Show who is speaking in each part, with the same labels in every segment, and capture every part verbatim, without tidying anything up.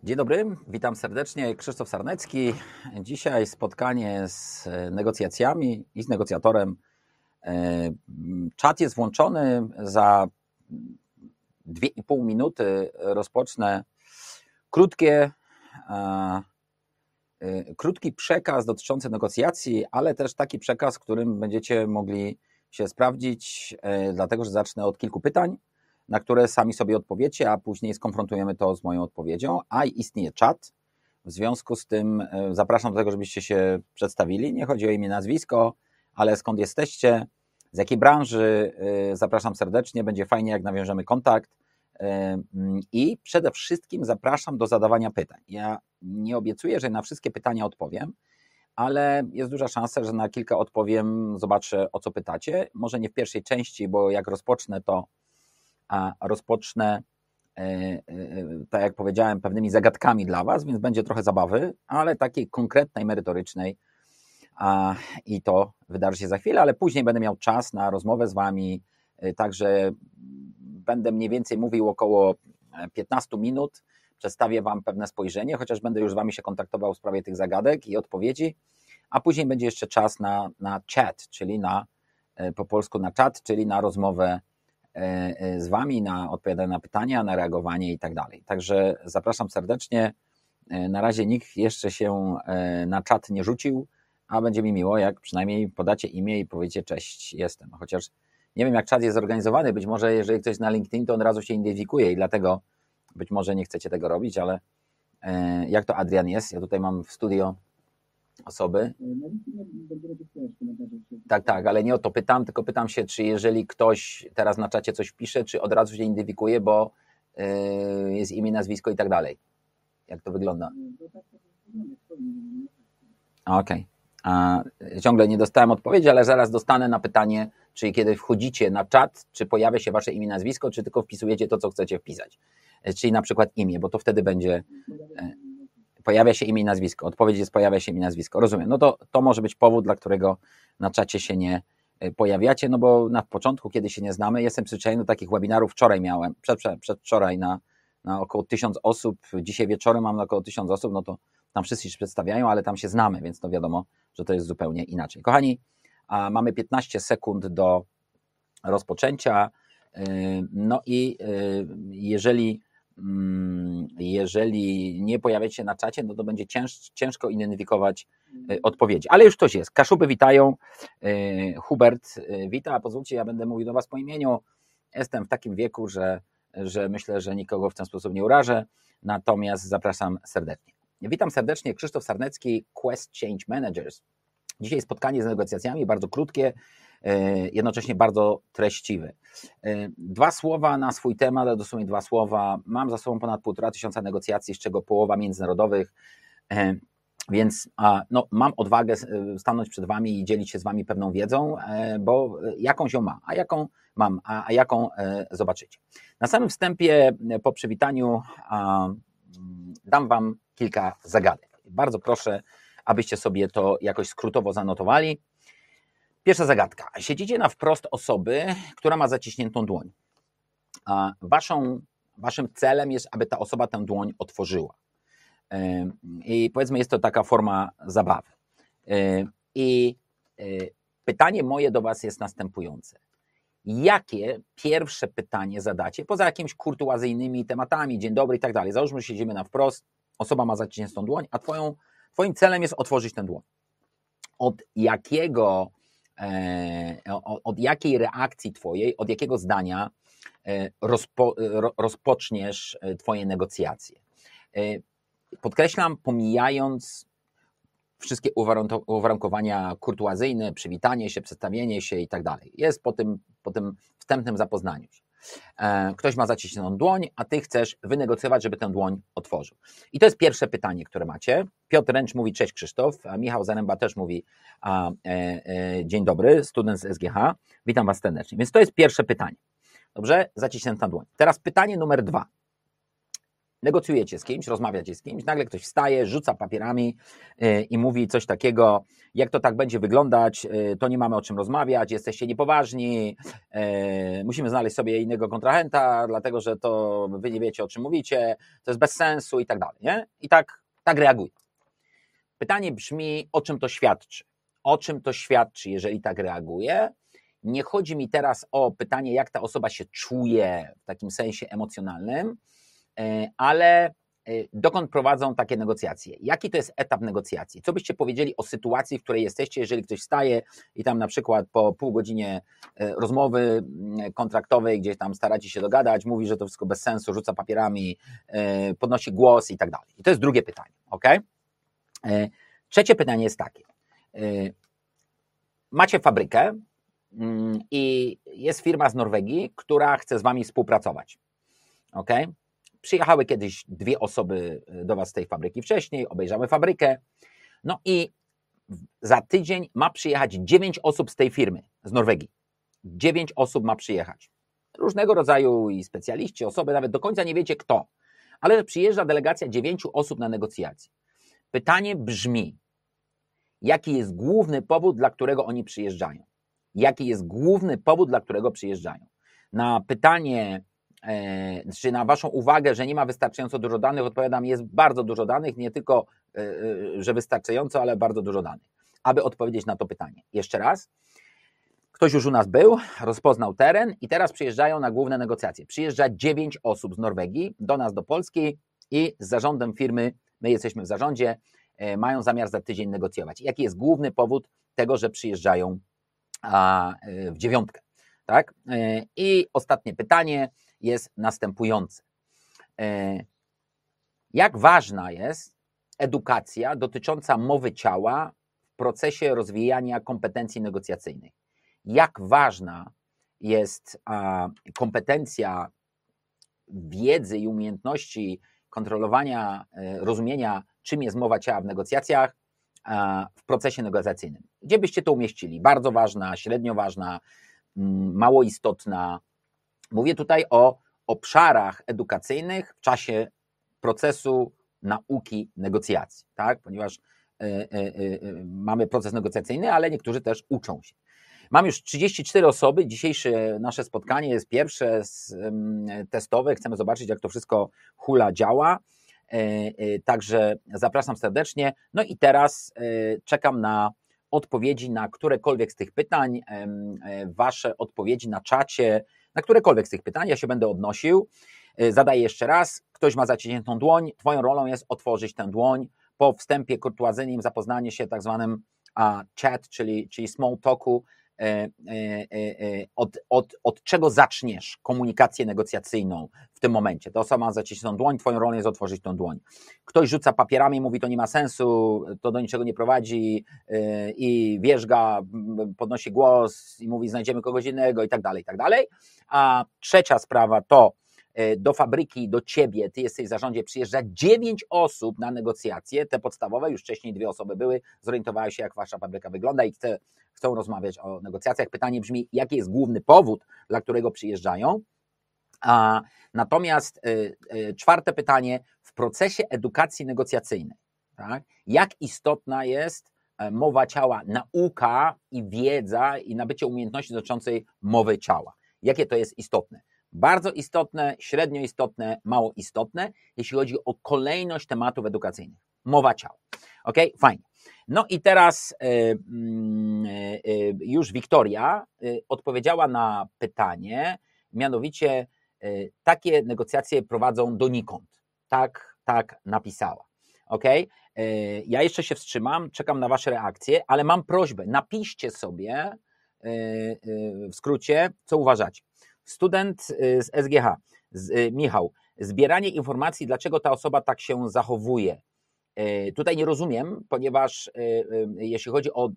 Speaker 1: Dzień dobry, witam serdecznie, Krzysztof Sarnecki. Dzisiaj spotkanie z negocjacjami i z negocjatorem. Czat jest włączony, za dwie i pół minuty rozpocznę krótkie, krótki przekaz dotyczący negocjacji, ale też taki przekaz, którym będziecie mogli się sprawdzić, dlatego że zacznę od kilku pytań, na które sami sobie odpowiecie, a później skonfrontujemy to z moją odpowiedzią, a istnieje czat. W związku z tym zapraszam do tego, żebyście się przedstawili. Nie chodzi o imię, nazwisko, ale skąd jesteście, z jakiej branży. Zapraszam serdecznie, będzie fajnie, jak nawiążemy kontakt. I przede wszystkim zapraszam do zadawania pytań. Ja nie obiecuję, że na wszystkie pytania odpowiem, ale jest duża szansa, że na kilka odpowiem, zobaczę, o co pytacie. Może nie w pierwszej części, bo jak rozpocznę, to a rozpocznę, tak jak powiedziałem, pewnymi zagadkami dla Was, więc będzie trochę zabawy, ale takiej konkretnej, merytorycznej, a, i to wydarzy się za chwilę, ale później będę miał czas na rozmowę z Wami, także będę mniej więcej mówił około piętnaście minut, przedstawię Wam pewne spojrzenie, chociaż będę już z Wami się kontaktował w sprawie tych zagadek i odpowiedzi, a później będzie jeszcze czas na, na chat, czyli na, po polsku na czat, czyli na rozmowę z Wami, na odpowiadanie na pytania, na reagowanie i tak dalej. Także zapraszam serdecznie. Na razie nikt jeszcze się na czat nie rzucił, a będzie mi miło, jak przynajmniej podacie imię i powiecie cześć, jestem. Chociaż nie wiem, jak czat jest zorganizowany, być może jeżeli ktoś na LinkedIn, to on od razu się identyfikuje i dlatego być może nie chcecie tego robić, ale jak to Adrian jest? Ja tutaj mam w studio osoby. Tak, tak, ale nie o to pytam, tylko pytam się, czy jeżeli ktoś teraz na czacie coś pisze, czy od razu się identyfikuje, bo yy, jest imię, nazwisko i tak dalej. Jak to wygląda? Okej. Okay. Ciągle nie dostałem odpowiedzi, ale zaraz dostanę na pytanie, czy kiedy wchodzicie na czat, czy pojawia się Wasze imię, nazwisko, czy tylko wpisujecie to, co chcecie wpisać. Czyli na przykład imię, bo to wtedy będzie... Yy, Pojawia się imię i nazwisko. Odpowiedź jest pojawia się imię i nazwisko. Rozumiem. No to, to może być powód, dla którego na czacie się nie pojawiacie, no bo na początku, kiedy się nie znamy, jestem przyzwyczajony do takich webinarów. Wczoraj miałem, przed, przed, przedwczoraj na, na około tysiąc osób, dzisiaj wieczorem mam na około tysiąc osób, no to tam wszyscy się przedstawiają, ale tam się znamy, więc to wiadomo, że to jest zupełnie inaczej. Kochani, a mamy piętnaście sekund do rozpoczęcia, no i jeżeli Jeżeli nie pojawiacie się na czacie, no to będzie cięż, ciężko identyfikować odpowiedzi. Ale już ktoś jest. Kaszuby witają. Hubert wita. Pozwólcie, ja będę mówił do Was po imieniu. Jestem w takim wieku, że, że myślę, że nikogo w ten sposób nie urażę. Natomiast zapraszam serdecznie. Witam serdecznie. Krzysztof Sarnecki, Quest Change Managers. Dzisiaj spotkanie z negocjacjami, bardzo krótkie, jednocześnie bardzo treściwe. Dwa słowa na swój temat, ale dosłownie dwa słowa. Mam za sobą ponad półtora tysiąca negocjacji, z czego połowa międzynarodowych, więc no, mam odwagę stanąć przed Wami i dzielić się z Wami pewną wiedzą, bo jakąś ją mam, a jaką mam, a, a jaką zobaczycie. Na samym wstępie, po przywitaniu, dam Wam kilka zagadek. Bardzo proszę, abyście sobie to jakoś skrótowo zanotowali. Pierwsza zagadka. Siedzicie na wprost osoby, która ma zaciśniętą dłoń. A waszą, waszym celem jest, aby ta osoba tę dłoń otworzyła. I powiedzmy, jest to taka forma zabawy. I pytanie moje do Was jest następujące. Jakie pierwsze pytanie zadacie, poza jakimiś kurtuazyjnymi tematami, dzień dobry i tak dalej. Załóżmy, że siedzimy na wprost, osoba ma zaciśniętą dłoń, a twoją, Twoim celem jest otworzyć tę dłoń. Od jakiego od jakiej reakcji Twojej, od jakiego zdania rozpo, rozpoczniesz Twoje negocjacje. Podkreślam, pomijając wszystkie uwarunkowania kurtuazyjne, przywitanie się, przedstawienie się i tak dalej. Jest po tym, po tym wstępnym zapoznaniu się. Ktoś ma zaciśnioną dłoń, a Ty chcesz wynegocjować, żeby tę dłoń otworzył. I to jest pierwsze pytanie, które macie. Piotr Ręcz mówi cześć Krzysztof, a Michał Zaręba też mówi a, e, e, dzień dobry, student z S G H, witam Was serdecznie. Więc to jest pierwsze pytanie. Dobrze? Zaciśnięta dłoń. Teraz pytanie numer dwa. negocjujecie z kimś, rozmawiacie z kimś, nagle ktoś wstaje, rzuca papierami yy, i mówi coś takiego, jak to tak będzie wyglądać, yy, to nie mamy o czym rozmawiać, jesteście niepoważni, yy, musimy znaleźć sobie innego kontrahenta, dlatego że to wy nie wiecie, o czym mówicie, to jest bez sensu i tak dalej, nie? I tak, tak reaguje. Pytanie brzmi, o czym to świadczy? O czym to świadczy, jeżeli tak reaguje? Nie chodzi mi teraz o pytanie, jak ta osoba się czuje w takim sensie emocjonalnym, ale dokąd prowadzą takie negocjacje? Jaki to jest etap negocjacji? Co byście powiedzieli o sytuacji, w której jesteście, jeżeli ktoś wstaje i tam na przykład po pół godzinie rozmowy kontraktowej, gdzieś tam staracie się dogadać, mówi, że to wszystko bez sensu, rzuca papierami, podnosi głos i tak dalej. I to jest drugie pytanie, ok? Trzecie pytanie jest takie. Macie fabrykę i jest firma z Norwegii, która chce z wami współpracować. Ok? Przyjechały kiedyś dwie osoby do was z tej fabryki wcześniej, obejrzały fabrykę, no i za tydzień ma przyjechać dziewięć osób z tej firmy, z Norwegii. Dziewięć osób ma przyjechać. Różnego rodzaju i specjaliści, osoby, nawet do końca nie wiecie kto, ale przyjeżdża delegacja dziewięciu osób na negocjacje. Pytanie brzmi, jaki jest główny powód, dla którego oni przyjeżdżają? Jaki jest główny powód, dla którego przyjeżdżają? Na pytanie, e, czy na waszą uwagę, że nie ma wystarczająco dużo danych, odpowiadam, jest bardzo dużo danych, nie tylko, e, że wystarczająco, ale bardzo dużo danych, aby odpowiedzieć na to pytanie. Jeszcze raz, ktoś już u nas był, rozpoznał teren i teraz przyjeżdżają na główne negocjacje. Przyjeżdża dziewięć osób z Norwegii do nas, do Polski i z zarządem firmy, my jesteśmy w zarządzie, e, mają zamiar za tydzień negocjować. Jaki jest główny powód tego, że przyjeżdżają a, w dziewiątkę? Tak? E, I ostatnie pytanie jest następujące. E, jak ważna jest edukacja dotycząca mowy ciała w procesie rozwijania kompetencji negocjacyjnych? Jak ważna jest a, kompetencja wiedzy i umiejętności kontrolowania, e, rozumienia, czym jest mowa ciała w negocjacjach a, w procesie negocjacyjnym? Gdzie byście to umieścili? Bardzo ważna, średnio ważna, m, mało istotna. Mówię tutaj o obszarach edukacyjnych w czasie procesu nauki negocjacji, tak? Ponieważ y, y, y, mamy proces negocjacyjny, ale niektórzy też uczą się. Mam już trzydzieści cztery osoby, dzisiejsze nasze spotkanie jest pierwsze testowe, chcemy zobaczyć, jak to wszystko hula działa, także zapraszam serdecznie. No i teraz czekam na odpowiedzi na którekolwiek z tych pytań, wasze odpowiedzi na czacie, na którekolwiek z tych pytań, ja się będę odnosił. Zadaję jeszcze raz, ktoś ma zaciśniętą dłoń, twoją rolą jest otworzyć tę dłoń, po wstępie kurtuazyjnym zapoznanie się tak zwanym a, chat, czyli, czyli small talku, e, e, e, od, od, od czego zaczniesz komunikację negocjacyjną w tym momencie. Ta osoba ma zaciśniętą dłoń, twoją rolą jest otworzyć tę dłoń. Ktoś rzuca papierami, mówi, to nie ma sensu, to do niczego nie prowadzi e, i wierzga, podnosi głos i mówi, znajdziemy kogoś innego i tak dalej, i tak dalej. A trzecia sprawa to do fabryki, do ciebie, ty jesteś w zarządzie, przyjeżdża dziewięć osób na negocjacje, te podstawowe, już wcześniej dwie osoby były, zorientowały się, jak wasza fabryka wygląda i chce, chcą rozmawiać o negocjacjach. Pytanie brzmi, jaki jest główny powód, dla którego przyjeżdżają? A, natomiast y, y, czwarte pytanie, w procesie edukacji negocjacyjnej, tak, jak istotna jest mowa ciała, nauka i wiedza i nabycie umiejętności dotyczącej mowy ciała? Jakie to jest istotne? Bardzo istotne, średnio istotne, mało istotne, jeśli chodzi o kolejność tematów edukacyjnych. Mowa ciała. Ok? Fajnie. No i teraz y, y, y, już Wiktoria y, odpowiedziała na pytanie, mianowicie y, takie negocjacje prowadzą donikąd. Tak, tak napisała. Ok? Y, ja jeszcze się wstrzymam, czekam na wasze reakcje, ale mam prośbę, napiszcie sobie y, y, w skrócie, co uważacie. Student z S G H, z, Michał, zbieranie informacji, dlaczego ta osoba tak się zachowuje. Tutaj nie rozumiem, ponieważ jeśli chodzi o,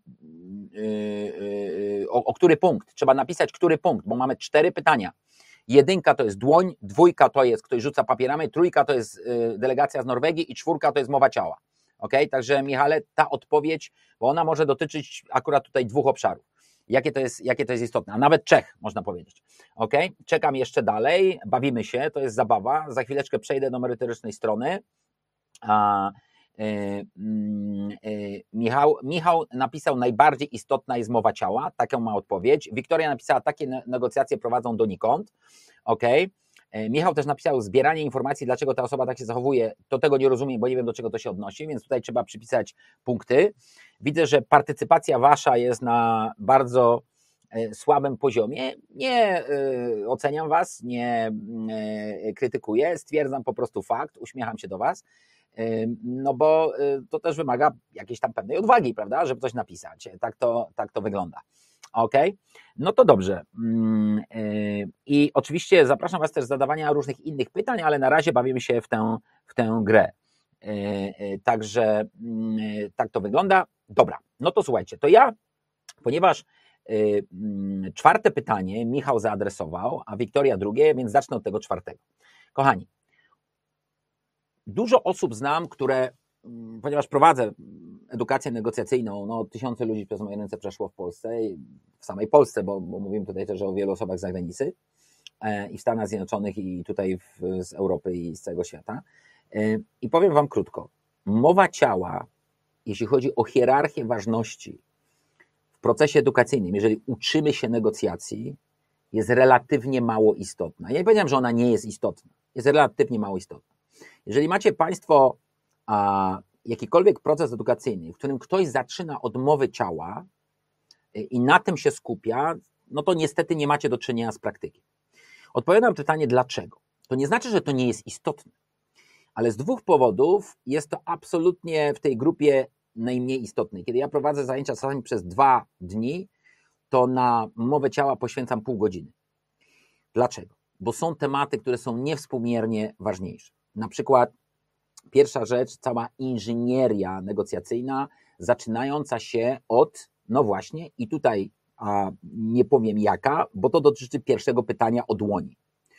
Speaker 1: o, o który punkt, trzeba napisać który punkt, bo mamy cztery pytania. Jedynka to jest dłoń, dwójka to jest ktoś rzuca papierami, trójka to jest delegacja z Norwegii i czwórka to jest mowa ciała. Okay? Także Michale, ta odpowiedź, bo ona może dotyczyć akurat tutaj dwóch obszarów. jakie to jest, jakie to jest istotne, a nawet Czech, można powiedzieć. Ok? Czekam jeszcze dalej, bawimy się, to jest zabawa, za chwileczkę przejdę do merytorycznej strony. A, y, y, Michał, Michał napisał, najbardziej istotna jest mowa ciała, taką ma odpowiedź. Wiktoria napisała, takie negocjacje prowadzą donikąd. Ok? Michał też napisał, zbieranie informacji, dlaczego ta osoba tak się zachowuje, to tego nie rozumiem, bo nie wiem, do czego to się odnosi, więc tutaj trzeba przypisać punkty. Widzę, że partycypacja wasza jest na bardzo słabym poziomie. Nie y, oceniam was, nie y, krytykuję, stwierdzam po prostu fakt, uśmiecham się do was, y, no bo y, to też wymaga jakiejś tam pewnej odwagi, prawda, żeby coś napisać. Tak to, tak to wygląda. Ok, no to dobrze. I oczywiście zapraszam was też do zadawania różnych innych pytań, ale na razie bawimy się w tę, w tę grę. Także tak to wygląda. Dobra, no to słuchajcie, to ja, ponieważ czwarte pytanie Michał zaadresował, a Wiktoria drugie, więc zacznę od tego czwartego. Kochani, dużo osób znam, które, ponieważ prowadzę edukację negocjacyjną, no tysiące ludzi przez moje ręce przeszło w Polsce, w samej Polsce, bo, bo mówimy tutaj też o wielu osobach z zagranicy i w Stanach Zjednoczonych i tutaj w, z Europy i z całego świata. I powiem wam krótko, mowa ciała, jeśli chodzi o hierarchię ważności w procesie edukacyjnym, jeżeli uczymy się negocjacji, jest relatywnie mało istotna. Ja nie powiedziałem, że ona nie jest istotna, jest relatywnie mało istotna. Jeżeli macie państwo a, jakikolwiek proces edukacyjny, w którym ktoś zaczyna od mowy ciała i na tym się skupia, no to niestety nie macie do czynienia z praktyką. Odpowiadam na pytanie, dlaczego. To nie znaczy, że to nie jest istotne, ale z dwóch powodów jest to absolutnie w tej grupie najmniej istotnej. Kiedy ja prowadzę zajęcia czasami przez dwa dni, to na mowę ciała poświęcam pół godziny. Dlaczego? Bo są tematy, które są niewspółmiernie ważniejsze. Na przykład pierwsza rzecz, cała inżynieria negocjacyjna, zaczynająca się od, no właśnie, i tutaj a, nie powiem jaka, bo to dotyczy pierwszego pytania o dłoni.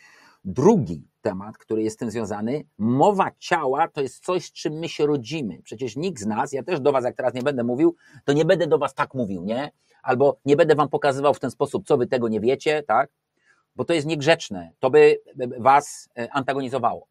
Speaker 1: Drugi temat, który jest z tym związany, mowa ciała to jest coś, z czym my się rodzimy. Przecież nikt z nas, ja też do was, jak teraz nie będę mówił, to nie będę do was tak mówił, nie? Albo nie będę wam pokazywał w ten sposób, co wy tego nie wiecie, tak? Bo to jest niegrzeczne, to by was antagonizowało.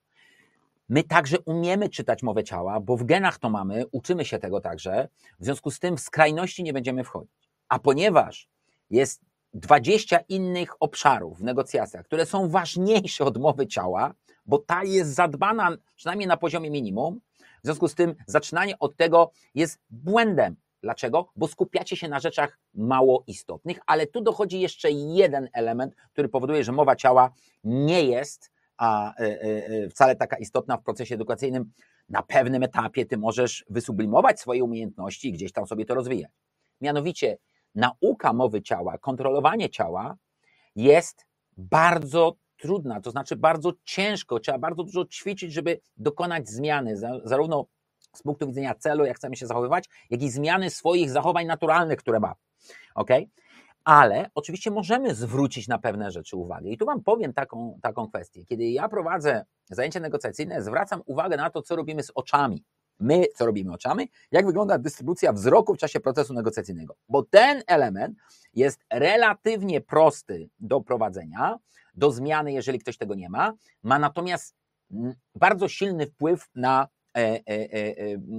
Speaker 1: My także umiemy czytać mowę ciała, bo w genach to mamy, uczymy się tego także, w związku z tym w skrajności nie będziemy wchodzić. A ponieważ jest dwadzieścia innych obszarów w negocjacjach, które są ważniejsze od mowy ciała, bo ta jest zadbana przynajmniej na poziomie minimum, w związku z tym zaczynanie od tego jest błędem. Dlaczego? Bo skupiacie się na rzeczach mało istotnych, ale tu dochodzi jeszcze jeden element, który powoduje, że mowa ciała nie jest a y, y, wcale taka istotna w procesie edukacyjnym. Na pewnym etapie ty możesz wysublimować swoje umiejętności i gdzieś tam sobie to rozwijać. Mianowicie nauka mowy ciała, kontrolowanie ciała jest bardzo trudna, to znaczy bardzo ciężko, trzeba bardzo dużo ćwiczyć, żeby dokonać zmiany, zarówno z punktu widzenia celu, jak chcemy się zachowywać, jak i zmiany swoich zachowań naturalnych, które ma. Okay? Ale oczywiście możemy zwrócić na pewne rzeczy uwagę. I tu wam powiem taką, taką kwestię. Kiedy ja prowadzę zajęcia negocjacyjne, zwracam uwagę na to, co robimy z oczami. My, co robimy oczami, jak wygląda dystrybucja wzroku w czasie procesu negocjacyjnego. Bo ten element jest relatywnie prosty do prowadzenia, do zmiany, jeżeli ktoś tego nie ma, ma natomiast bardzo silny wpływ na e, e, e,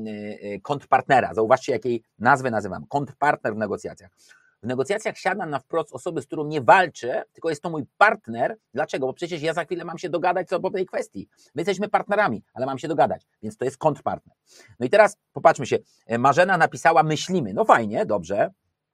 Speaker 1: e, kontrpartnera. Zauważcie, jakiej nazwy nazywam. Kontrpartner w negocjacjach. W negocjacjach siadam na wprost osobę, z którą nie walczę, tylko jest to mój partner. Dlaczego? Bo przecież ja za chwilę mam się dogadać co po tej kwestii. My jesteśmy partnerami, ale mam się dogadać, więc to jest kontrpartner. No i teraz popatrzmy się. Marzena napisała myślimy. No fajnie, dobrze.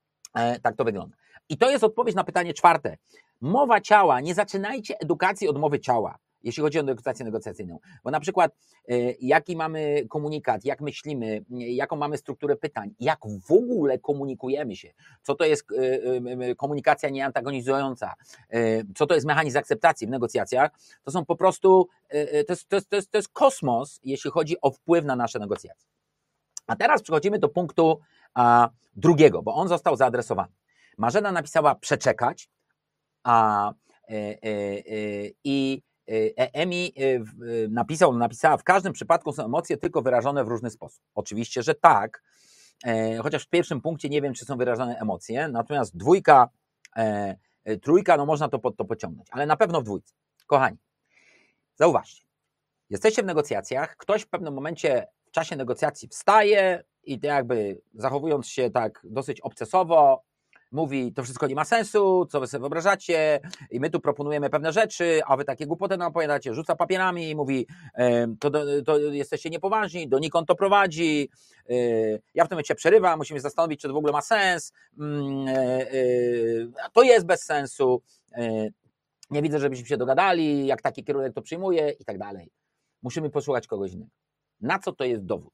Speaker 1: E, tak to wygląda. I to jest odpowiedź na pytanie czwarte. Mowa ciała. Nie zaczynajcie edukacji od mowy ciała, jeśli chodzi o edukację negocjacyjną. Bo na przykład y, jaki mamy komunikat, jak myślimy, y, jaką mamy strukturę pytań, jak w ogóle komunikujemy się, co to jest y, y, komunikacja nieantagonizująca, y, co to jest mechanizm akceptacji w negocjacjach, to są po prostu, y, to, jest, to, jest, to, jest, to jest kosmos, jeśli chodzi o wpływ na nasze negocjacje. A teraz przechodzimy do punktu a, drugiego, bo on został zaadresowany. Marzena napisała przeczekać, a y, y, y, i Emi napisał, napisała, w każdym przypadku są emocje tylko wyrażone w różny sposób. Oczywiście, że tak. chociaż w pierwszym punkcie nie wiem, czy są wyrażane emocje, natomiast dwójka, trójka, no można to pod to pociągnąć, ale na pewno w dwójce. Kochani, zauważcie, jesteście w negocjacjach, ktoś w pewnym momencie w czasie negocjacji wstaje i jakby zachowując się tak dosyć obcesowo, mówi, to wszystko nie ma sensu, co wy sobie wyobrażacie i my tu proponujemy pewne rzeczy, a wy takie głupoty nam opowiadacie, rzuca papierami i mówi, to, to jesteście niepoważni, donikąd to prowadzi, ja w tym momencie przerywam, musimy się zastanowić, czy to w ogóle ma sens, to jest bez sensu, nie widzę, żebyśmy się dogadali, jak taki kierunek to przyjmuje i tak dalej. Musimy posłuchać kogoś innego. Na co to jest dowód?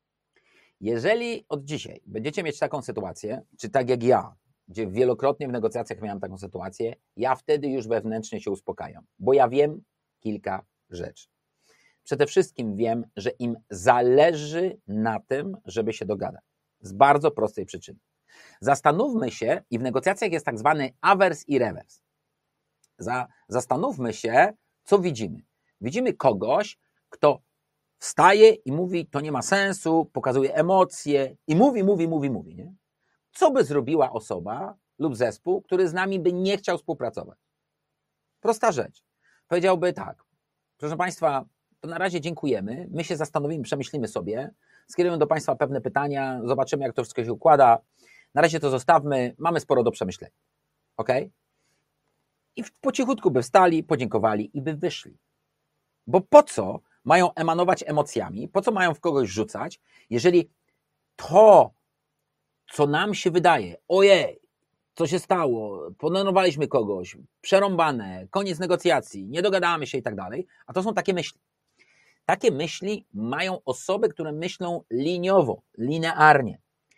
Speaker 1: Jeżeli od dzisiaj będziecie mieć taką sytuację, czy tak jak ja, gdzie wielokrotnie w negocjacjach miałem taką sytuację, ja wtedy już wewnętrznie się uspokajam, bo ja wiem kilka rzeczy. Przede wszystkim wiem, że im zależy na tym, żeby się dogadać. Z bardzo prostej przyczyny. Zastanówmy się, i w negocjacjach jest tak zwany awers i rewers. Za, zastanówmy się, co widzimy. Widzimy kogoś, kto wstaje i mówi, to nie ma sensu, pokazuje emocje i mówi, mówi, mówi, mówi. Nie? Co by zrobiła osoba lub zespół, który z nami by nie chciał współpracować? Prosta rzecz. Powiedziałby tak, proszę Państwa, to na razie dziękujemy, my się zastanowimy, przemyślimy sobie, skierujemy do Państwa pewne pytania, zobaczymy, jak to wszystko się układa, na razie to zostawmy, mamy sporo do przemyślenia. Ok? I po cichutku by wstali, podziękowali i by wyszli. Bo po co mają emanować emocjami, po co mają w kogoś rzucać, jeżeli to, co nam się wydaje, ojej, co się stało, podenerwowaliśmy kogoś, przerąbane, koniec negocjacji, nie dogadamy się i tak dalej, a to są takie myśli. Takie myśli mają osoby, które myślą liniowo, linearnie.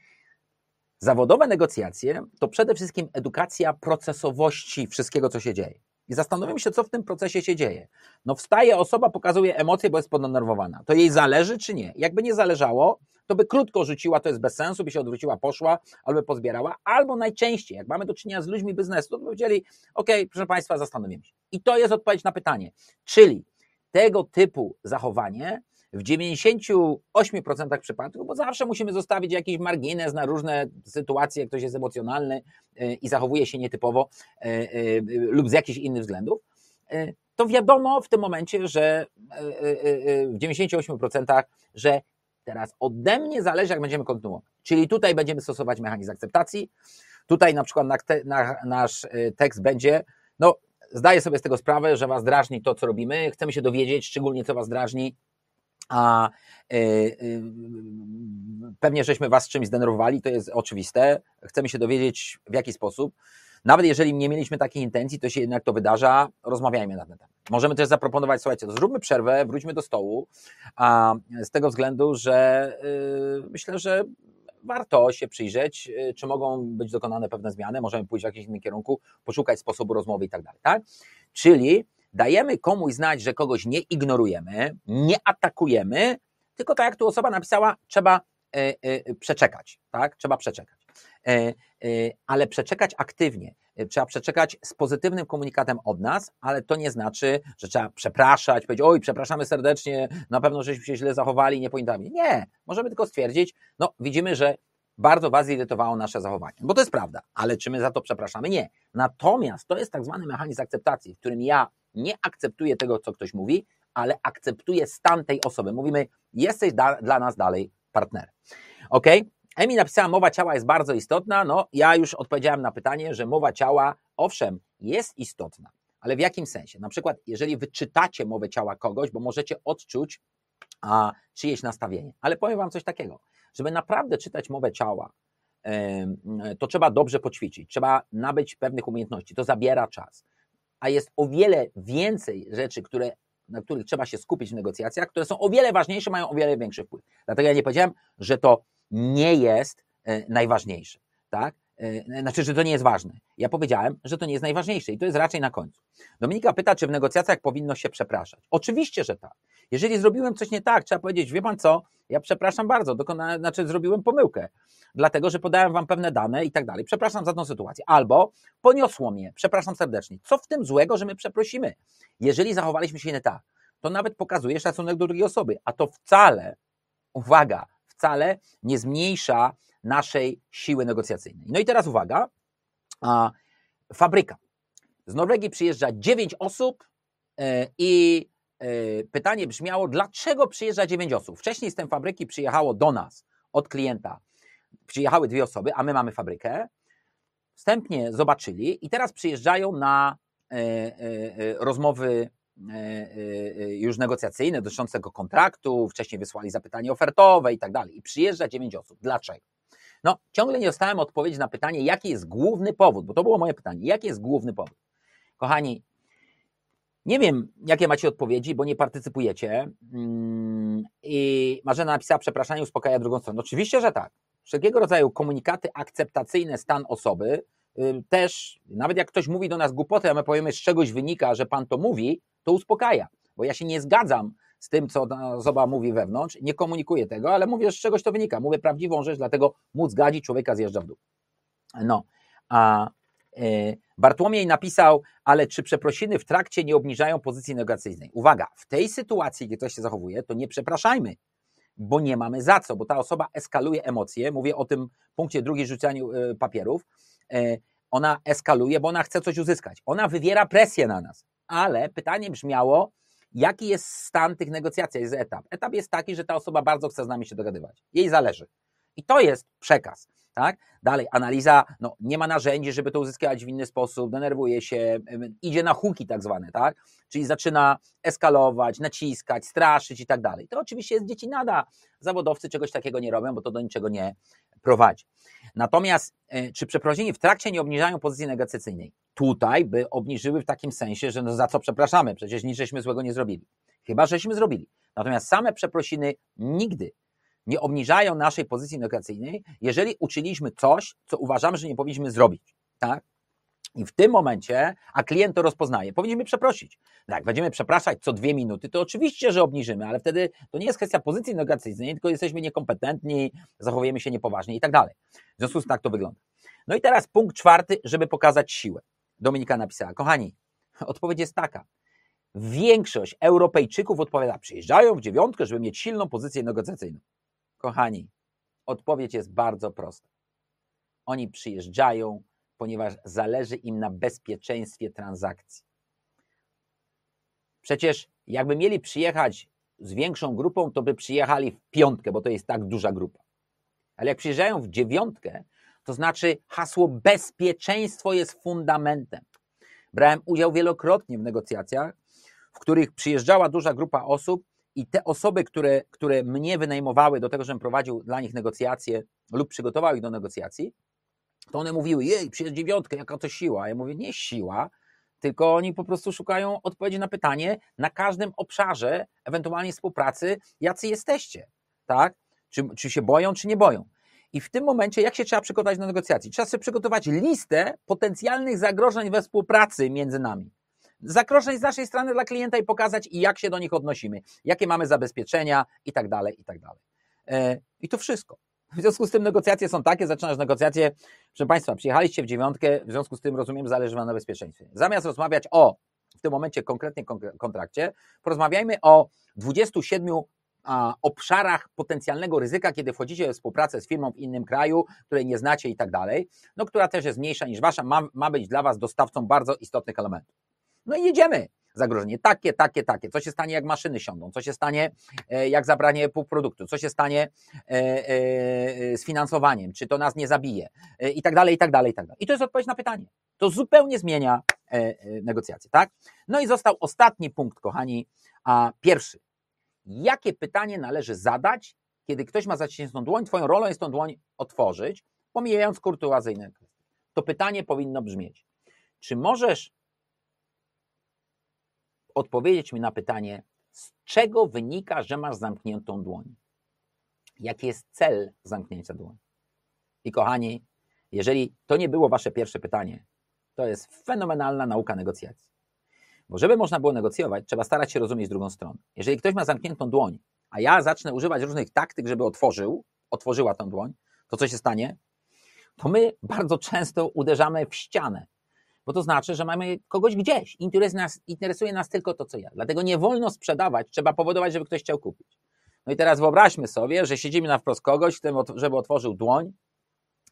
Speaker 1: Zawodowe negocjacje to przede wszystkim edukacja procesowości wszystkiego, co się dzieje. I zastanowimy się, co w tym procesie się dzieje. No wstaje osoba, pokazuje emocje, bo jest poddenerwowana. To jej zależy, czy nie? Jakby nie zależało, to by krótko rzuciła, to jest bez sensu, by się odwróciła, poszła, albo pozbierała, albo najczęściej, jak mamy do czynienia z ludźmi biznesu, to by powiedzieli, ok, proszę Państwa, zastanowimy się. I to jest odpowiedź na pytanie. Czyli tego typu zachowanie w dziewięćdziesięciu ośmiu procentach przypadków, bo zawsze musimy zostawić jakiś margines na różne sytuacje, jak ktoś jest emocjonalny i zachowuje się nietypowo lub z jakichś innych względów, to wiadomo w tym momencie, że w dziewięćdziesięciu ośmiu procentach, że teraz ode mnie zależy, jak będziemy kontynuować. Czyli tutaj będziemy stosować mechanizm akceptacji, tutaj na przykład na te, na, nasz tekst będzie, no zdaję sobie z tego sprawę, że Was drażni to, co robimy, chcemy się dowiedzieć, szczególnie co Was drażni, a y, y, pewnie żeśmy Was czymś zdenerwowali, to jest oczywiste, chcemy się dowiedzieć w jaki sposób, nawet jeżeli nie mieliśmy takiej intencji, to się jednak to wydarza, rozmawiajmy na ten temat. Możemy też zaproponować, słuchajcie, to zróbmy przerwę, wróćmy do stołu, a z tego względu, że y, myślę, że warto się przyjrzeć, czy mogą być dokonane pewne zmiany, możemy pójść w jakimś innym kierunku, poszukać sposobu rozmowy i tak dalej, tak? Czyli dajemy komuś znać, że kogoś nie ignorujemy, nie atakujemy, tylko tak jak tu osoba napisała, trzeba y, y, przeczekać, tak? Trzeba przeczekać. Y, y, ale przeczekać aktywnie. Y, trzeba przeczekać z pozytywnym komunikatem od nas, ale to nie znaczy, że trzeba przepraszać, powiedzieć, oj, przepraszamy serdecznie, na pewno żeśmy się źle zachowali, nie pamiętamy. Nie, możemy tylko stwierdzić, no widzimy, że bardzo Was zirytowało nasze zachowanie, bo to jest prawda, ale czy my za to przepraszamy? Nie. Natomiast to jest tak zwany mechanizm akceptacji, w którym ja nie akceptuję tego, co ktoś mówi, ale akceptuję stan tej osoby. Mówimy, jesteś da, dla nas dalej partnerem. Ok? Emi napisała, mowa ciała jest bardzo istotna. No, ja już odpowiedziałem na pytanie, że mowa ciała, owszem, jest istotna, ale w jakim sensie? Na przykład, jeżeli wyczytacie mowę ciała kogoś, bo możecie odczuć a, czyjeś nastawienie. Ale powiem Wam coś takiego, żeby naprawdę czytać mowę ciała, to trzeba dobrze poćwiczyć, trzeba nabyć pewnych umiejętności, to zabiera czas. A jest o wiele więcej rzeczy, które, na których trzeba się skupić w negocjacjach, które są o wiele ważniejsze, mają o wiele większy wpływ. Dlatego ja nie powiedziałem, że to nie jest najważniejsze, tak? Znaczy, że to nie jest ważne. Ja powiedziałem, że to nie jest najważniejsze i to jest raczej na końcu. Dominika pyta, czy w negocjacjach powinno się przepraszać. Oczywiście, że tak. Jeżeli zrobiłem coś nie tak, trzeba powiedzieć, wie Pan co, ja przepraszam bardzo, dokona, znaczy zrobiłem pomyłkę, dlatego, że podałem Wam pewne dane i tak dalej. Przepraszam za tą sytuację. Albo poniosło mnie, przepraszam serdecznie. Co w tym złego, że my przeprosimy? Jeżeli zachowaliśmy się nie tak, to nawet pokazuje szacunek do drugiej osoby, a to wcale, uwaga, wcale nie zmniejsza naszej siły negocjacyjnej. No i teraz uwaga, a, fabryka. Z Norwegii przyjeżdża dziewięć osób e, i e, pytanie brzmiało, dlaczego przyjeżdża dziewięć osób? Wcześniej z tej fabryki przyjechało do nas, od klienta, przyjechały dwie osoby, a my mamy fabrykę. Wstępnie zobaczyli i teraz przyjeżdżają na e, e, rozmowy e, już negocjacyjne dotyczące kontraktu, wcześniej wysłali zapytanie ofertowe i tak dalej. I przyjeżdża dziewięć osób. Dlaczego? No, ciągle nie dostałem odpowiedzi na pytanie, jaki jest główny powód, bo to było moje pytanie. Jaki jest główny powód? Kochani, nie wiem, jakie macie odpowiedzi, bo nie partycypujecie. I Marzena napisała, przepraszanie uspokaja drugą stronę. Oczywiście, że tak. Wszelkiego rodzaju komunikaty akceptacyjne stan osoby też, nawet jak ktoś mówi do nas głupoty, a my powiemy, z czegoś wynika, że pan to mówi, to uspokaja. Bo ja się nie zgadzam z tym, co osoba mówi wewnątrz, nie komunikuję tego, ale mówię, że z czegoś to wynika. Mówię prawdziwą rzecz, dlatego móc gadzi, człowieka zjeżdża w dół. No, a y, Bartłomiej napisał, ale czy przeprosiny w trakcie nie obniżają pozycji negocjacyjnej? Uwaga, w tej sytuacji, gdzie ktoś się zachowuje, to nie przepraszajmy, bo nie mamy za co, bo ta osoba eskaluje emocje, mówię o tym punkcie drugiej rzucaniu y, papierów, y, ona eskaluje, bo ona chce coś uzyskać. Ona wywiera presję na nas, ale pytanie brzmiało, jaki jest stan tych negocjacji, jest etap? Etap jest taki, że ta osoba bardzo chce z nami się dogadywać. Jej zależy. I to jest przekaz. Tak? Dalej, analiza, no, nie ma narzędzi, żeby to uzyskać w inny sposób, denerwuje się, idzie na huki tak zwane, tak? Czyli zaczyna eskalować, naciskać, straszyć i tak dalej. To oczywiście jest dziecinada. Zawodowcy czegoś takiego nie robią, bo to do niczego nie prowadzi. Natomiast czy przeprosiny w trakcie nie obniżają pozycji negocjacyjnej? Tutaj by obniżyły w takim sensie, że no za co przepraszamy, przecież nic żeśmy złego nie zrobili. Chyba żeśmy zrobili. Natomiast same przeprosiny nigdy nie obniżają naszej pozycji negocjacyjnej, jeżeli uczyliśmy coś, co uważamy, że nie powinniśmy zrobić. Tak? I w tym momencie, a klient to rozpoznaje, powinniśmy przeprosić. No jak będziemy przepraszać co dwie minuty, to oczywiście, że obniżymy, ale wtedy to nie jest kwestia pozycji negocjacyjnej, tylko jesteśmy niekompetentni, zachowujemy się niepoważnie i tak dalej. W związku z tym tak to wygląda. No i teraz punkt czwarty, żeby pokazać siłę. Dominika napisała, kochani, odpowiedź jest taka. Większość Europejczyków odpowiada, przyjeżdżają w dziewiątkę, żeby mieć silną pozycję negocjacyjną. Kochani, odpowiedź jest bardzo prosta. Oni przyjeżdżają, ponieważ zależy im na bezpieczeństwie transakcji. Przecież jakby mieli przyjechać z większą grupą, to by przyjechali w piątkę, bo to jest tak duża grupa. Ale jak przyjeżdżają w dziewiątkę, to znaczy hasło bezpieczeństwo jest fundamentem. Brałem udział wielokrotnie w negocjacjach, w których przyjeżdżała duża grupa osób i te osoby, które, które mnie wynajmowały do tego, żebym prowadził dla nich negocjacje lub przygotował ich do negocjacji, to one mówiły, jej, przyjedź dziewiątkę, jaka to siła? A ja mówię, nie siła, tylko oni po prostu szukają odpowiedzi na pytanie na każdym obszarze ewentualnie współpracy, jacy jesteście, tak? Czy, czy się boją, czy nie boją. I w tym momencie, jak się trzeba przygotować do negocjacji? Trzeba sobie przygotować listę potencjalnych zagrożeń we współpracy między nami. Zagrożeń z naszej strony dla klienta i pokazać, jak się do nich odnosimy, jakie mamy zabezpieczenia i tak dalej, i tak dalej. I to wszystko. W związku z tym negocjacje są takie, zaczynasz negocjacje, proszę Państwa, przyjechaliście w dziewiątkę, w związku z tym, rozumiem, zależy Wam na bezpieczeństwie. Zamiast rozmawiać o, w tym momencie konkretnie kontrakcie, porozmawiajmy o dwudziestu siedmiu a, obszarach potencjalnego ryzyka, kiedy wchodzicie we współpracę z firmą w innym kraju, której nie znacie i tak dalej, no która też jest mniejsza niż Wasza, ma, ma być dla Was dostawcą bardzo istotnych elementów. No i jedziemy. Zagrożenie takie, takie, takie. Co się stanie, jak maszyny siądą? Co się stanie, jak zabranie półproduktu? Co się stanie z finansowaniem? Czy to nas nie zabije? I tak dalej, i tak dalej, i tak dalej. I to jest odpowiedź na pytanie. To zupełnie zmienia negocjacje, tak? No i został ostatni punkt, kochani, a pierwszy. Jakie pytanie należy zadać, kiedy ktoś ma zaciśniętą dłoń? Twoją rolą jest tą dłoń otworzyć, pomijając kurtuazyjne kwestie. To pytanie powinno brzmieć. Czy możesz odpowiedzieć mi na pytanie, z czego wynika, że masz zamkniętą dłoń? Jaki jest cel zamknięcia dłoni? I kochani, jeżeli to nie było Wasze pierwsze pytanie, to jest fenomenalna nauka negocjacji. Bo żeby można było negocjować, trzeba starać się rozumieć drugą stronę. Jeżeli ktoś ma zamkniętą dłoń, a ja zacznę używać różnych taktyk, żeby otworzył, otworzyła tę dłoń, to co się stanie? To my bardzo często uderzamy w ścianę. Bo to znaczy, że mamy kogoś gdzieś. Interesuje nas, interesuje nas tylko to, co ja. Dlatego nie wolno sprzedawać, trzeba powodować, żeby ktoś chciał kupić. No i teraz wyobraźmy sobie, że siedzimy na wprost kogoś, żeby otworzył dłoń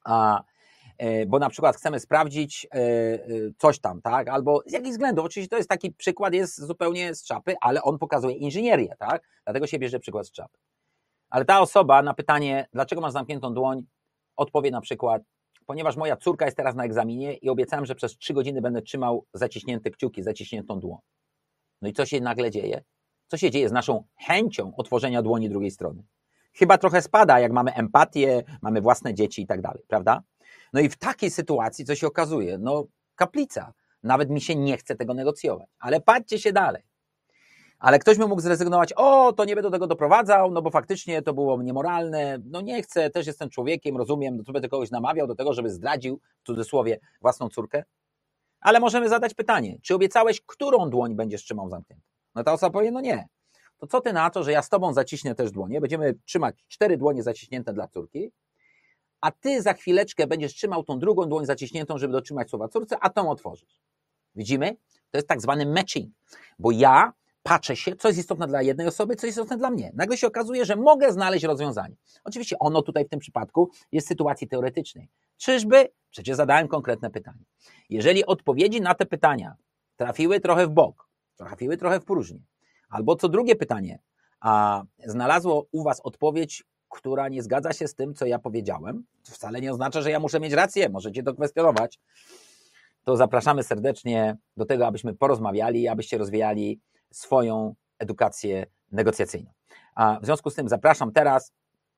Speaker 1: a bo na przykład chcemy sprawdzić coś tam, tak, albo z jakichś względów, oczywiście to jest taki przykład, jest zupełnie z czapy, ale on pokazuje inżynierię, tak, dlatego się bierze przykład z czapy. Ale ta osoba na pytanie, dlaczego masz zamkniętą dłoń, odpowie na przykład, ponieważ moja córka jest teraz na egzaminie i obiecałem, że przez trzy godziny będę trzymał zaciśnięte kciuki, zaciśniętą dłoń. No i co się nagle dzieje? Co się dzieje z naszą chęcią otworzenia dłoni drugiej strony? Chyba trochę spada, jak mamy empatię, mamy własne dzieci i tak dalej, prawda? No i w takiej sytuacji, co się okazuje? No kaplica. Nawet mi się nie chce tego negocjować. Ale patrzcie się dalej. Ale ktoś by mógł zrezygnować, o, to nie będę do tego doprowadzał, no bo faktycznie to było niemoralne, no nie chcę, też jestem człowiekiem, rozumiem, no to będę kogoś namawiał do tego, żeby zdradził, w cudzysłowie, własną córkę. Ale możemy zadać pytanie, czy obiecałeś, którą dłoń będziesz trzymał zamkniętą? No ta osoba powie, no nie. To co ty na to, że ja z tobą zaciśnę też dłonie, będziemy trzymać cztery dłonie zaciśnięte dla córki, a ty za chwileczkę będziesz trzymał tą drugą dłoń zaciśniętą, żeby dotrzymać słowa córce, a tą otworzysz. Widzimy? To jest tak zwany matching, bo ja patrzę się, co jest istotne dla jednej osoby, co jest istotne dla mnie. Nagle się okazuje, że mogę znaleźć rozwiązanie. Oczywiście ono tutaj w tym przypadku jest w sytuacji teoretycznej. Czyżby? Przecież zadałem konkretne pytanie. Jeżeli odpowiedzi na te pytania trafiły trochę w bok, trafiły trochę w próżnię, albo co drugie pytanie, a znalazło u was odpowiedź, która nie zgadza się z tym, co ja powiedziałem, to wcale nie oznacza, że ja muszę mieć rację, możecie to kwestionować, to zapraszamy serdecznie do tego, abyśmy porozmawiali, abyście rozwijali swoją edukację negocjacyjną. A w związku z tym zapraszam teraz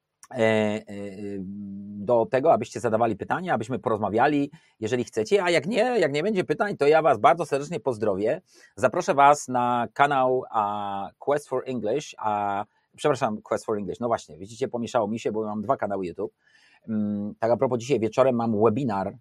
Speaker 1: do tego, abyście zadawali pytania, abyśmy porozmawiali, jeżeli chcecie, a jak nie, jak nie będzie pytań, to ja was bardzo serdecznie pozdrowię. Zaproszę was na kanał Quest for English, a przepraszam, Quest for English, no właśnie, widzicie, pomieszało mi się, bo mam dwa kanały YouTube. Tak a propos, dzisiaj wieczorem mam webinar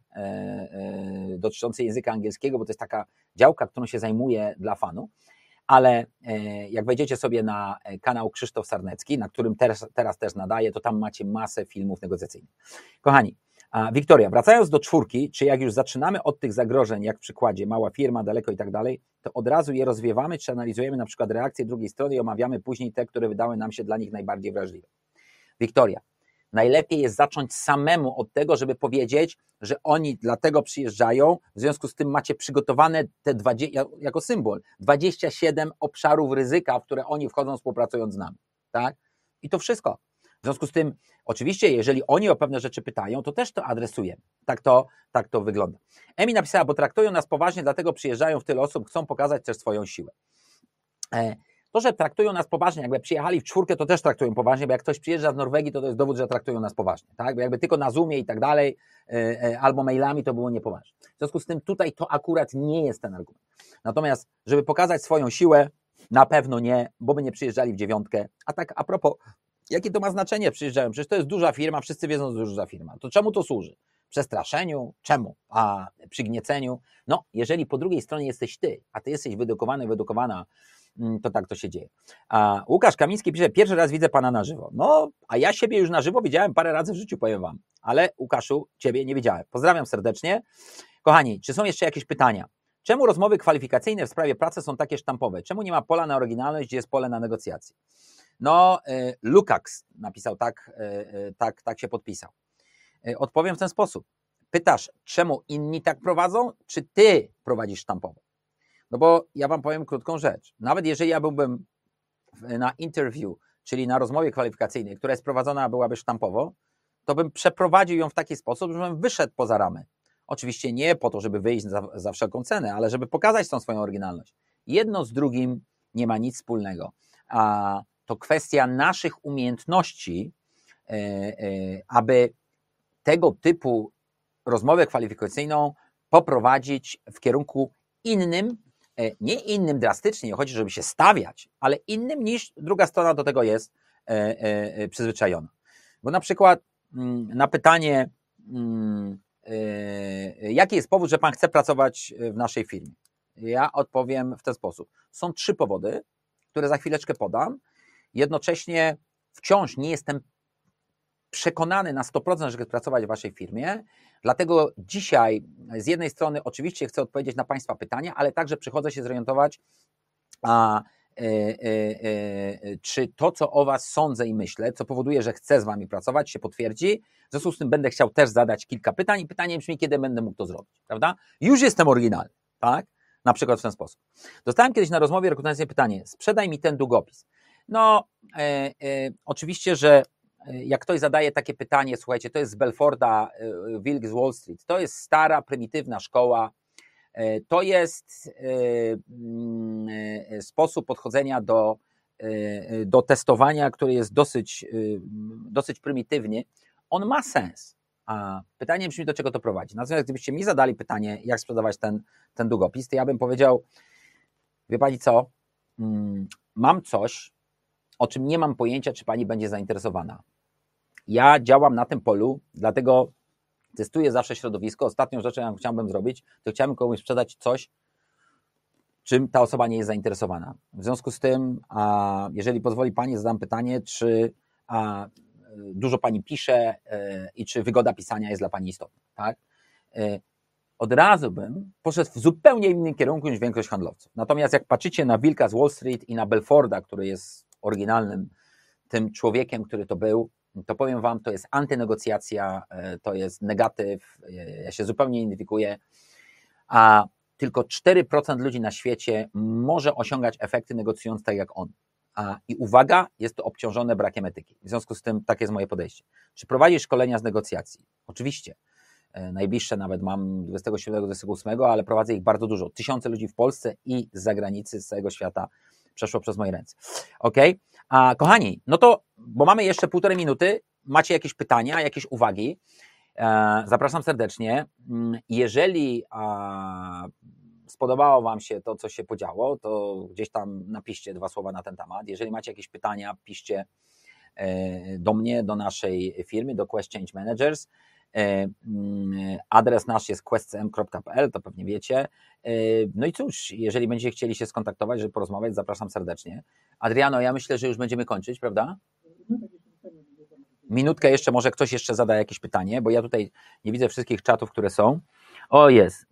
Speaker 1: dotyczący języka angielskiego, bo to jest taka działka, którą się zajmuję dla fanów. Ale jak wejdziecie sobie na kanał Krzysztof Sarnecki, na którym teraz, teraz też nadaję, to tam macie masę filmów negocjacyjnych. Kochani, Wiktoria, wracając do czwórki, czy jak już zaczynamy od tych zagrożeń, jak w przykładzie mała firma, daleko i tak dalej, to od razu je rozwiewamy, czy analizujemy na przykład reakcje drugiej strony i omawiamy później te, które wydały nam się dla nich najbardziej wrażliwe. Wiktoria, najlepiej jest zacząć samemu od tego, żeby powiedzieć, że oni dlatego przyjeżdżają, w związku z tym macie przygotowane te dwadzieścia, jako symbol, dwadzieścia siedem obszarów ryzyka, w które oni wchodzą współpracując z nami. Tak? I to wszystko. W związku z tym, oczywiście, jeżeli oni o pewne rzeczy pytają, to też to adresujemy. Tak to, tak to wygląda. Emi napisała, bo traktują nas poważnie, dlatego przyjeżdżają w tyle osób, chcą pokazać też swoją siłę. E, To, że traktują nas poważnie, jakby przyjechali w czwórkę, to też traktują poważnie, bo jak ktoś przyjeżdża z Norwegii, to to jest dowód, że traktują nas poważnie, tak? Bo jakby tylko na Zoomie i tak dalej, albo mailami, to było niepoważnie. W związku z tym tutaj to akurat nie jest ten argument. Natomiast, żeby pokazać swoją siłę, na pewno nie, bo by nie przyjeżdżali w dziewiątkę. A tak a propos, jakie to ma znaczenie przyjeżdżają? Przecież to jest duża firma, wszyscy wiedzą, że to jest duża firma. To czemu to służy? Przestraszeniu? Czemu? A przygnieceniu? No, jeżeli po drugiej stronie jesteś ty, a ty jesteś wyedukowany, wyedukowana, to tak to się dzieje. A Łukasz Kamiński pisze, pierwszy raz widzę pana na żywo. No, a ja siebie już na żywo widziałem parę razy w życiu, powiem wam. Ale Łukaszu, ciebie nie widziałem. Pozdrawiam serdecznie. Kochani, czy są jeszcze jakieś pytania? Czemu rozmowy kwalifikacyjne w sprawie pracy są takie sztampowe? Czemu nie ma pola na oryginalność, gdzie jest pole na negocjacje? No, y, Lukacs napisał tak, y, y, tak, tak się podpisał. Y, odpowiem w ten sposób. Pytasz, czemu inni tak prowadzą, czy ty prowadzisz sztampowo? No bo ja wam powiem krótką rzecz. Nawet jeżeli ja byłbym na interview, czyli na rozmowie kwalifikacyjnej, która jest prowadzona byłaby sztampowo, to bym przeprowadził ją w taki sposób, żebym wyszedł poza ramy. Oczywiście nie po to, żeby wyjść za, za wszelką cenę, ale żeby pokazać tą swoją oryginalność. Jedno z drugim nie ma nic wspólnego. A to kwestia naszych umiejętności, yy, yy, aby tego typu rozmowę kwalifikacyjną poprowadzić w kierunku innym, nie innym drastycznie, nie chodzi, żeby się stawiać, ale innym niż druga strona do tego jest e, e, przyzwyczajona. Bo na przykład m, na pytanie, m, e, jaki jest powód, że pan chce pracować w naszej firmie? Ja odpowiem w ten sposób. Są trzy powody, które za chwileczkę podam. Jednocześnie wciąż nie jestem przekonany na sto procent, że chcę pracować w waszej firmie, dlatego dzisiaj z jednej strony oczywiście chcę odpowiedzieć na państwa pytania, ale także przychodzę się zorientować, a, czy to, co o was sądzę i myślę, co powoduje, że chcę z wami pracować, się potwierdzi. W związku z tym będę chciał też zadać kilka pytań i pytanie brzmi, kiedy będę mógł to zrobić, prawda? Już jestem oryginalny, tak? Na przykład w ten sposób. Dostałem kiedyś na rozmowie rekrutacyjnej pytanie, sprzedaj mi ten długopis. No, e, e, oczywiście, że jak ktoś zadaje takie pytanie, słuchajcie, to jest z Belforda, e, Wilk z Wall Street, to jest stara, prymitywna szkoła, e, to jest e, e, sposób podchodzenia do, e, do testowania, który jest dosyć, e, dosyć prymitywny. On ma sens, a pytanie brzmi, do czego to prowadzi. Natomiast gdybyście mi zadali pytanie, jak sprzedawać ten, ten długopis, to ja bym powiedział, wie pani co, mam coś, o czym nie mam pojęcia, czy pani będzie zainteresowana. Ja działam na tym polu, dlatego testuję zawsze środowisko. Ostatnią rzeczą, jaką chciałbym zrobić, to chciałbym komuś sprzedać coś, czym ta osoba nie jest zainteresowana. W związku z tym, a jeżeli pozwoli pani, zadam pytanie, czy a, dużo pani pisze e, i czy wygoda pisania jest dla pani istotna. Tak? E, od razu bym poszedł w zupełnie innym kierunku niż większość handlowców. Natomiast jak patrzycie na Wilka z Wall Street i na Belforda, który jest oryginalnym tym człowiekiem, który to był, to powiem wam, to jest antynegocjacja, to jest negatyw, ja się zupełnie identyfikuję, a tylko cztery procent ludzi na świecie może osiągać efekty negocjując tak jak on. A, I uwaga, jest to obciążone brakiem etyki. W związku z tym takie jest moje podejście. Czy prowadzisz szkolenia z negocjacji? Oczywiście. Najbliższe nawet mam dwudziestego siódmego do dwudziestego ósmego, ale prowadzę ich bardzo dużo. Tysiące ludzi w Polsce i z zagranicy, z całego świata przeszło przez moje ręce. Ok? A kochani, no to, bo mamy jeszcze półtorej minuty, macie jakieś pytania, jakieś uwagi? E, zapraszam serdecznie. Jeżeli a, spodobało wam się to, co się podziało, to gdzieś tam napiszcie dwa słowa na ten temat. Jeżeli macie jakieś pytania, piszcie e, do mnie, do naszej firmy, do Quest Change Managers. Adres nasz jest quest c m kropka p l, to pewnie wiecie. No i cóż, jeżeli będziecie chcieli się skontaktować, żeby porozmawiać, zapraszam serdecznie. Adriano, ja myślę, że już będziemy kończyć, prawda? Minutkę jeszcze, może ktoś jeszcze zada jakieś pytanie, bo ja tutaj nie widzę wszystkich czatów, które są. O, jest.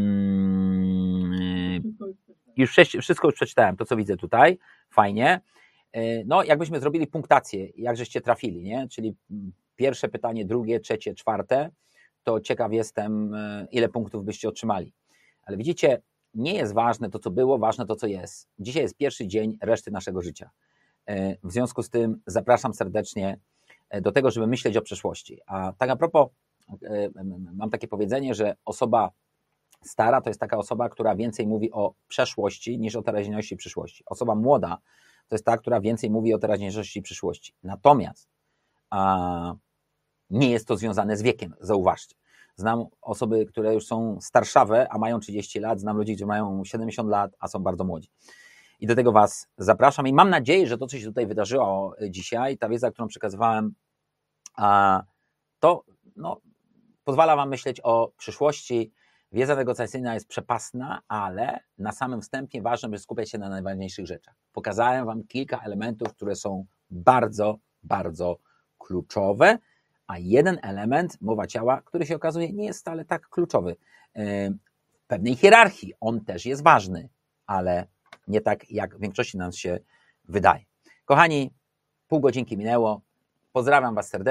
Speaker 1: Już wszystko już przeczytałem, to co widzę tutaj. Fajnie. No, jakbyśmy zrobili punktację, jak żeście trafili, nie? Czyli pierwsze pytanie, drugie, trzecie, czwarte, to ciekaw jestem, ile punktów byście otrzymali. Ale widzicie, nie jest ważne to, co było, ważne to, co jest. Dzisiaj jest pierwszy dzień reszty naszego życia. W związku z tym zapraszam serdecznie do tego, żeby myśleć o przyszłości. A tak a propos, mam takie powiedzenie, że osoba stara to jest taka osoba, która więcej mówi o przeszłości niż o teraźniejszości i przyszłości. Osoba młoda to jest ta, która więcej mówi o teraźniejszości i przyszłości. Natomiast a, nie jest to związane z wiekiem, zauważcie. Znam osoby, które już są starszawe, a mają trzydzieści lat, znam ludzi, którzy mają siedemdziesiąt lat, a są bardzo młodzi. I do tego was zapraszam i mam nadzieję, że to, co się tutaj wydarzyło dzisiaj, ta wiedza, którą przekazywałem, a, to no, pozwala wam myśleć o przyszłości. Wiedza negocjacyjna jest przepastna, ale na samym wstępie ważne, by skupiać się na najważniejszych rzeczach. Pokazałem wam kilka elementów, które są bardzo, bardzo kluczowe, a jeden element, mowa ciała, który się okazuje nie jest wcale tak kluczowy. W pewnej hierarchii on też jest ważny, ale nie tak, jak w większości nam się wydaje. Kochani, pół godzinki minęło. Pozdrawiam was serdecznie.